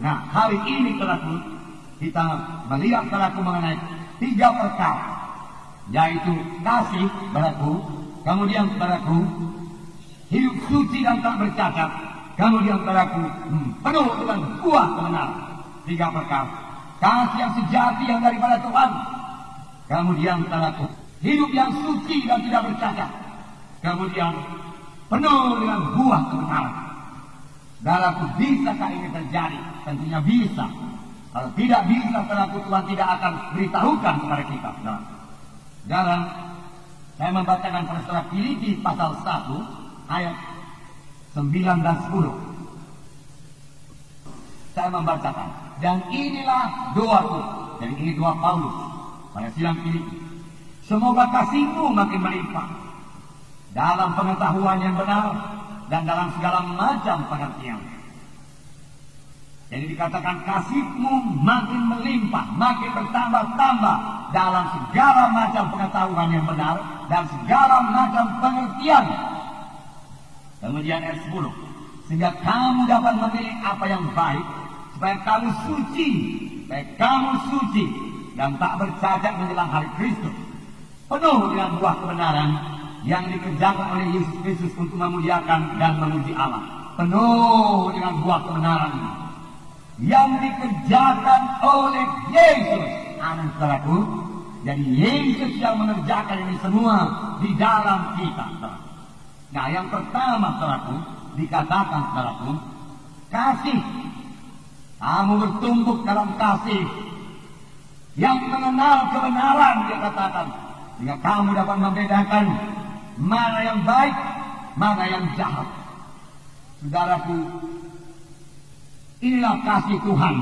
Nah, hari ini saudaraku, kita melihat saudaraku mengenai 3 perkara, yaitu kasih saudaraku, kemudian saudaraku hidup suci dan tak bercacat, kemudian saudaraku penuh dengan buah kebenaran. 3 perkara. Kasih yang sejati yang daripada Tuhan, kemudian saudaraku hidup yang suci dan tidak bercacat, kemudian penuh dengan buah kebenaran. Saudaraku, bisakah ini terjadi? Tentunya bisa. Kalau tidak bisa, saudaraku, Tuhan tidak akan beritahukan kepada kita. Sekarang saya membacakan pada surah Filipi pasal 1 ayat 9 dan 10. Saya membacakan, dan inilah doaku. Jadi ini doa Paulus pada sidang Filipi. Semoga kasihmu makin melimpah dalam pengetahuan yang benar dan dalam segala macam pengertian. Jadi dikatakan kasihmu makin melimpah, makin bertambah-tambah dalam segala macam pengetahuan yang benar dan segala macam pengertian. Kemudian ayat 10, sehingga kamu dapat memilih apa yang baik, supaya kamu suci dan tak bercacat menjelang hari Kristus, penuh dengan buah kebenaran yang dikerjakan oleh Yesus Kristus untuk memuliakan dan memuji Allah. Penuh dengan buah kebenaran yang dikerjakan oleh Yesus. Amin, saudaraku. Jadi Yesus yang mengerjakan ini semua di dalam kita. Nah, yang pertama, saudaraku, dikatakan, saudaraku, kasih. Kamu bertumbuh dalam kasih yang mengenal kebenaran, dia katakan, sehingga kamu dapat membedakan mana yang baik, mana yang jahat. Saudaraku, inilah kasih Tuhan.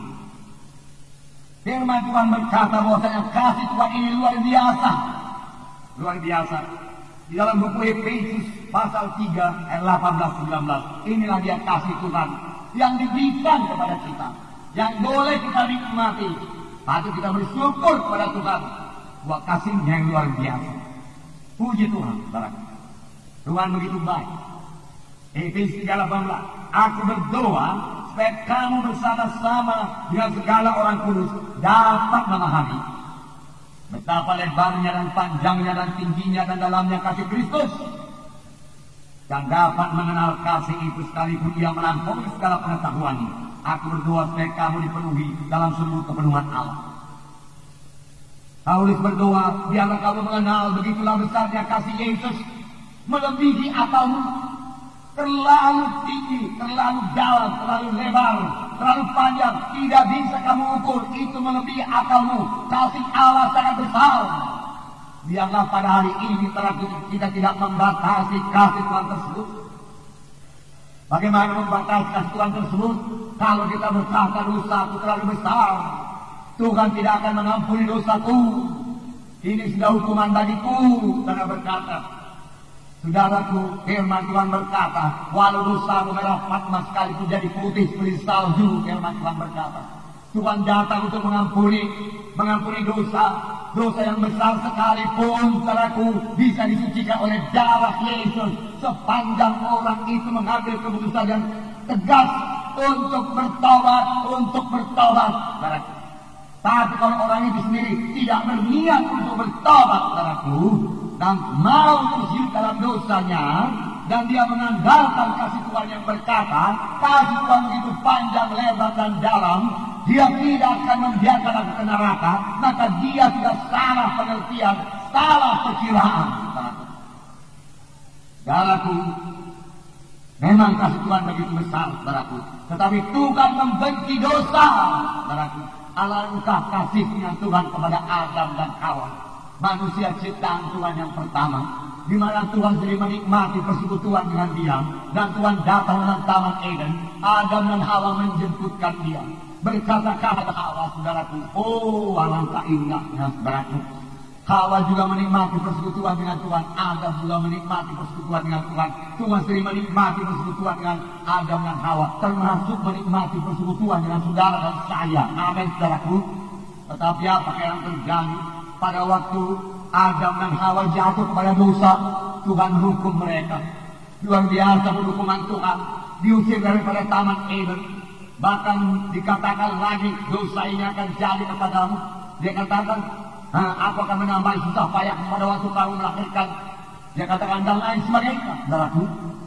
Firman Tuhan berkata bahwasanya kasih Tuhan ini luar biasa. Luar biasa. Di dalam buku Efesus pasal 3 ayat 18-19. Inilah dia kasih Tuhan yang diberikan kepada kita, yang boleh kita nikmati. Patut kita bersyukur kepada Tuhan bahwa kasihnya yang luar biasa. Puji Tuhan, saudara. Tuhan begitu baik. Efesus 3:18. Aku berdoa supaya kamu bersama-sama dengan segala orang kudus dapat memahami betapa lebarnya dan panjangnya dan tingginya dan dalamnya kasih Kristus, dan dapat mengenal kasih itu sekalipun ia melampaui segala pengetahuan. Aku berdoa supaya kamu dipenuhi dalam seluruh kepenuhan Allah. Paulus berdoa, biarlah kamu mengenal begitulah besarnya kasih Yesus, melebihi akalmu. Terlalu tinggi, terlalu dalam, terlalu lebar, terlalu panjang, tidak bisa kamu ukur. Itu melebihi akalmu. Kasih Allah sangat besar. Biarlah pada hari ini kita tidak membatasi kasih Tuhan tersebut. Bagaimana membatasi kasih Tuhan tersebut? Kalau kita berkata dosaku terlalu besar, Tuhan tidak akan mengampuni dosaku. Ini sudah hukuman bagiku. Karena berkata, saudaraku, firman Tuhan berkata, walau dosamu merah patmas sekalipun jadi putih seperti salju, firman Tuhan berkata, Tuhan datang untuk mengampuni dosa yang besar sekalipun, saudaraku, bisa disucikan oleh darah Yesus. Sepanjang orang itu mengambil keputusan yang tegas untuk bertobat, saudaraku. Tapi kalau orang itu sendiri tidak berniat untuk bertobat, saudaraku, dan mau terus dalam dosanya, dan dia mengandalkan kasih Tuhan yang berkata, kasih Tuhan begitu panjang, lebar, dan dalam, dia tidak akan membiarkan aku ke neraka, maka dia sudah salah pengertian, salah perkiraan. Saudaraku, memang kasih Tuhan begitu besar, saudaraku, tetapi Tuhan membenci dosa, saudaraku. Alangkah kasihnya Tuhan kepada Adam dan Hawa, manusia ciptaan Tuhan yang pertama, di mana Tuhan sendiri menikmati persekutuan dengan dia, dan Tuhan datang dalam Taman Eden. Adam dan Hawa menjemputkan dia, berkata kepada Hawa, saudaraku, oh alangkah indahnya, saudaraku. Hawa juga menikmati persekutuan dengan Tuhan, Adam juga menikmati persekutuan dengan Tuhan. Tuhan sendiri menikmati persekutuan dengan Adam dan Hawa, termasuk menikmati persekutuan dengan saudara dan saya. Amin, saudaraku. Tetapi apa yang terjadi pada waktu Adam dan Hawa jatuh kepada dosa? Tuhan hukum mereka. Luar biasa hukuman Tuhan. Diusir daripada Taman Eden. Bahkan dikatakan lagi dosa ini akan jadi kepadamu. Dia katakan, aku akan menambah susah payah pada waktu kamu melahirkan. Dia katakan dan lain sebagainya. Saudaraku,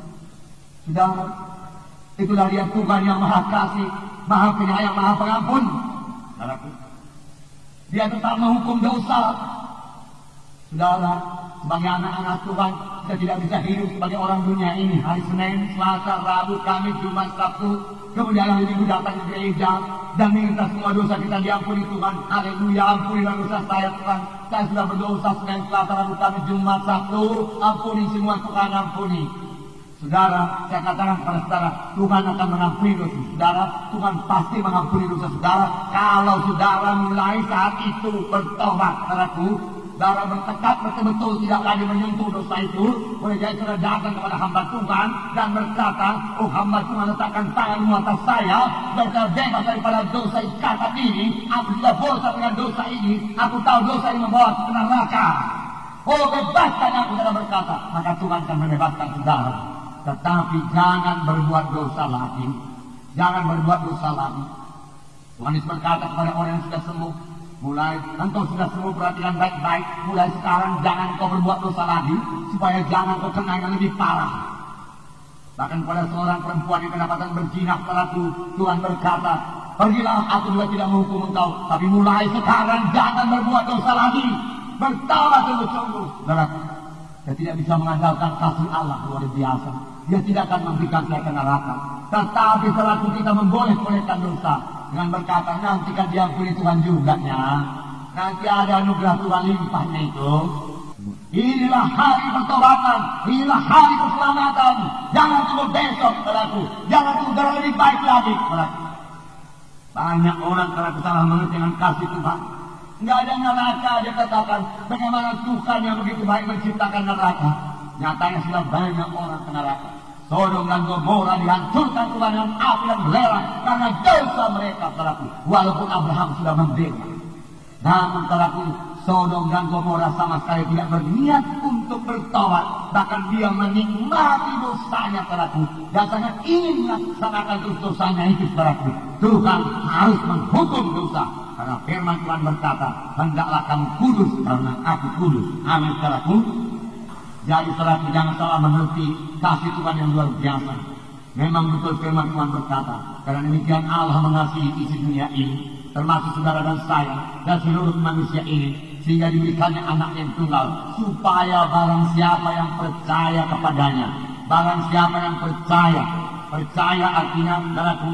sudah itulah dia Tuhan yang maha kasih, maha penyayang, maha pengampun. Saudaraku, dia tetap menghukum dosa. Saudara, sebagai anak-anak Tuhan, kita tidak bisa hidup sebagai orang dunia ini. Hari Senin, Selasa, Rabu, Kamis, Jumat, Sabtu, kemudian hari Minggu datang ke gereja dan minta semua dosa kita diampuni Tuhan. Haleluya, ampunilah dosa saya Tuhan. Saya sudah berdosa Senin, Selasa, Rabu, Kamis, Jumat, Sabtu. Ampuni semua Tuhan, ampuni. Saudara, saya katakan kepada saudara, Tuhan akan mengampuni dosa saudara. Tuhan pasti mengampuni dosa saudara kalau saudara mulai saat itu bertobat. Saudaraku, saudara bertekad betul-betul tidak lagi menyentuh dosa itu. Boleh jadi saudara datang kepada hamba Tuhan dan berkata, oh hamba Tuhan letakkan tanganmu atas saya, saya bebas daripada dosa ikatan ini. Aku sudah bosan dengan dosa ini. Aku tahu dosa ini membawa ke neraka. Oh bebaskan aku, saudara berkata. Maka Tuhan akan membebaskan saudara. Tetapi jangan berbuat dosa lagi. Jangan berbuat dosa lagi. Tuhan Yesus berkata kepada orang yang sudah sembuh, mulai engkau sudah semua perhatikan baik-baik. Mulai sekarang jangan kau berbuat dosa lagi, supaya jangan kau kena yang lebih parah. Bahkan pada seorang perempuan yang kedapatan berzina pelaku, Tuhan berkata, pergilah, aku juga tidak menghukum engkau, tapi mulai sekarang jangan berbuat dosa lagi. Bertaubat sungguh-sungguh. Dia tidak bisa mengandalkan kasih Allah luar biasa. Dia tidak akan memberikan saya ke neraka. Tetapi selaku kita memboleh-bolehkan dosa dengan berkata nanti kan diampuni Tuhan juga ya. Nanti ada anugerah Tuhan limpahnya itu. Inilah hari pertobatan, inilah hari keselamatan. Jangan tunggu besok selaku, jangan tunggu lebih baik lagi selaku. Banyak orang karena salah mengerti dengan kasih Tuhan. Nggak ada neraka, dia katakan bagaimana Tuhan yang begitu baik menciptakan neraka. Nyatanya sudah banyak orang ke neraka. Sodom dan Gomora dihancurkan Tuhan dengan api dan belerang karena dosa mereka selaku. Walaupun Abraham sudah membela, namun selaku Sodom dan Gomora sama sekali tidak berniat untuk bertobat. Bahkan dia menikmati dosanya selaku. Dan sangat ingin melaksanakan dosanya itu selaku. Tuhan harus menghukum dosa. Karena firman Tuhan berkata, hendaklah kamu kudus karena aku kudus. Amin selaku. Jadi selaku jangan salah mengerti kasih Tuhan yang luar biasa. Memang betul firman Tuhan berkata, karena demikian Allah mengasihi isi dunia ini, termasuk saudara dan saya dan seluruh manusia ini, sehingga diberikannya anak yang tunggal, supaya barang siapa yang percaya kepadanya, barang siapa yang percaya artinya selaku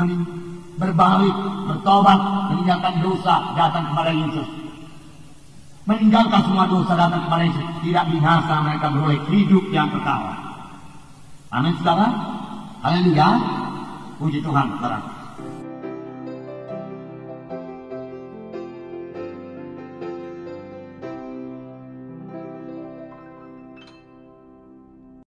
berbalik, bertobat, meninggalkan dosa, datang kepada Yesus. Meninggalkan semua dosa, datang kepada Yesus. Tidak binasa, mereka beroleh hidup yang kekal. Amin saudara. Haleluya. Puji Tuhan saudara.